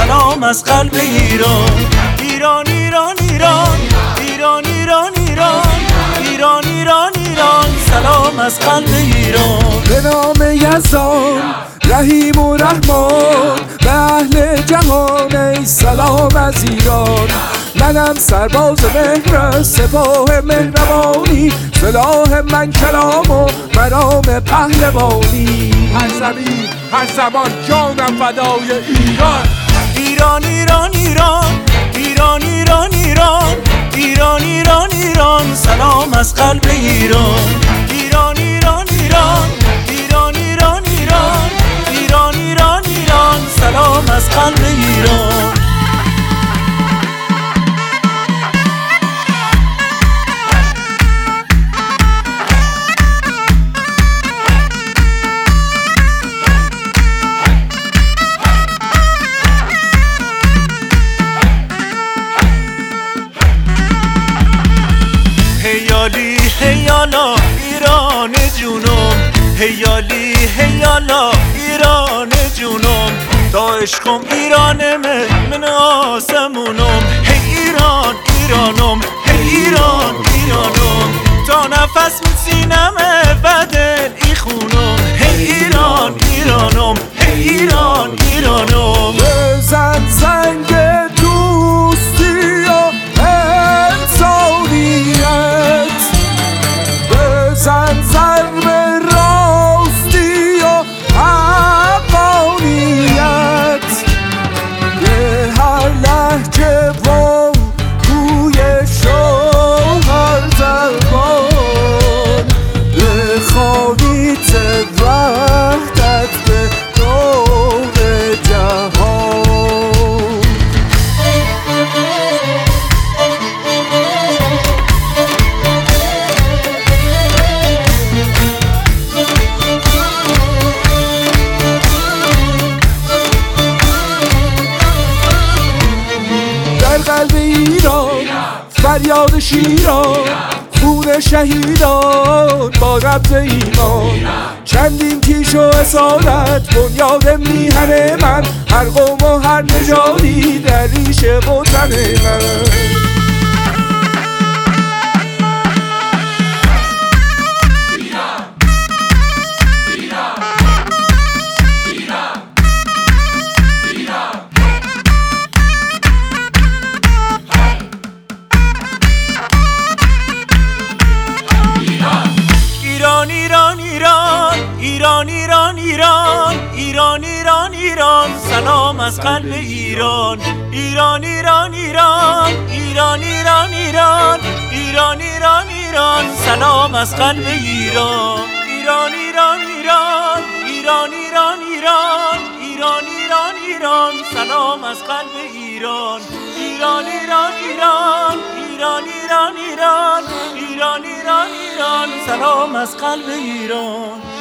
سلام از قلب ایران. ایران ایران ایران ایران ایران ایران ایران ایران ایران سلام از قلب ایران. به نام یزدان رحیم و رحمان، به اهل جهان ای سلام از ایران. منم سرباز مهر سپاه مهربانی، سلاح من کلام و مرام پهلوانی. هر زمین هر زمان جانم فدای ایران. ایران ایران ایران ایران ایران ایران ایران ایران ایران سلام از قلب ایران. ایران ایران ایران ایران ایران ایران ایران ایران ایران سلام از قلب ایران. هیالی هیالا ایران جونم، هیالی هیالا ایران جونم، تا عشقم ایرانمه من آسمونم. هی ایران ایرانم، هی ایران ایرانم، تا نفس من سینمه و دل ای خونم. هی ایران ایرانم، هی ایران ایرانم. بزن زنگ دوستی و انسانیت، بزن ضرب راستی و حقانیت. به هر لهجه و گوی شوهر زبان، بخوانید وحدت به دور جهان. در قلب ایران فریاد شیران، خون شهیدان با رمز ایمان. چندین کیش و اصالت بنیاد میهن من، هر قوم و هر نژادی در ریشه وطن من. ایران ایران ایران ایران ایران ایران ایران ایران ایران سلام از قلب ایران. ایران ایران ایران ایران ایران ایران ایران ایران ایران سلام از قلب ایران. ایران ایران ایران ایران ایران ایران ایران ایران ایران سلام از قلب ایران. ایران ایران ایران ایران ایران ایران ایران ایران ایران سلام از قلب ایران.